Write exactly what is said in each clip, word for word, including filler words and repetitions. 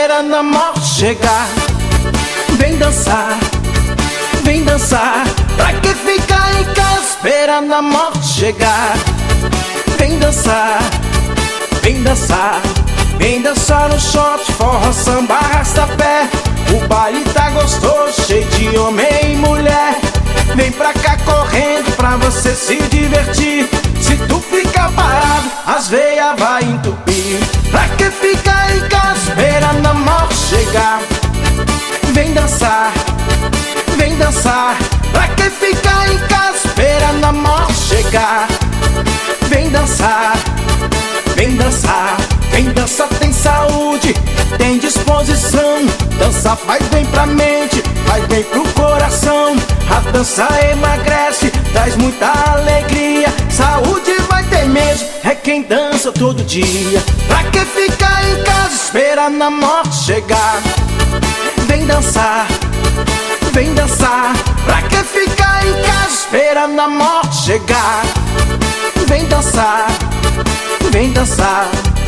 esperando a morte chegar. Vem dançar, vem dançar. Pra que ficar em casa esperando a morte chegar? Vem dançar, vem dançar. Vem dançar no shot, forró, samba, arrasta-pé. O baile tá gostoso, cheio de homem e mulher. Vem pra cá correndo pra você se divertir. Se tu ficar parado, as veias vai entupir. Pra que ficar em casa esperando a morte chegar? Vem dançar, vem dançar. Pra que ficar em casa esperando a morte chegar? Vem dançar, vem dançar. Quem dança tem saúde, tem disposição. Dança faz bem pra mente, faz bem pro coração. A dança emagrece, traz muita alegria. Saúde vai ter mesmo, é quem dança todo dia. Pra que ficar em casa esperando a morte chegar? Vem dançar, vem dançar. Pra que ficar em casa esperando a morte chegar? Vem dançar, vem dançar.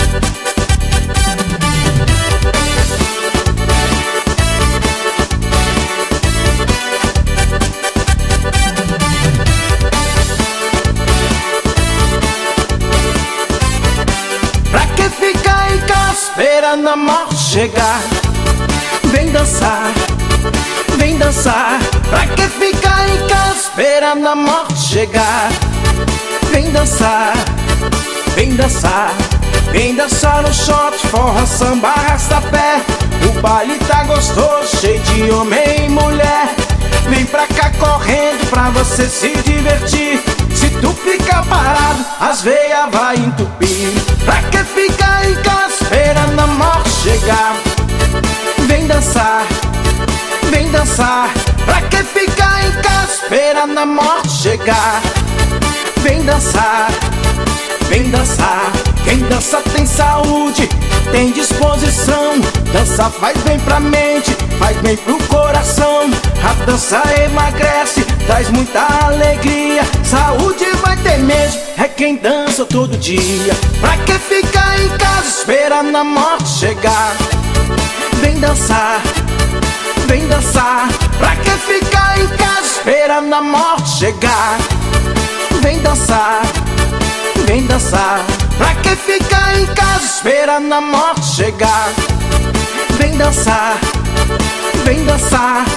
Ficar em casa esperando a morte chegar. Vem dançar, vem dançar. Pra que ficar em casa esperando a morte chegar? Vem dançar, vem dançar. Vem dançar no shot, forró, samba, arrasta-pé. O baile tá gostoso, cheio de homem e mulher. Vem pra cá correndo pra você se divertir. Se tu ficar parado, as veias vai entupir. Pra que ficar em casa esperando a morte chegar? Vem dançar, vem dançar. Pra que ficar em casa esperando a morte chegar? Vem dançar, vem dançar. Quem dança tem saúde, tem disposição. Dança faz bem pra mente, faz bem pro coração. A dança emagrece, traz muita alegria. Saúde vai ter mesmo, é quem dança todo dia. Pra que ficar em casa esperando a morte chegar? Vem dançar, vem dançar. Pra que ficar em casa esperando a morte chegar? Vem dançar, vem dançar. Pra que ficar em casa esperando a morte chegar? Vem dançar, vem dançar.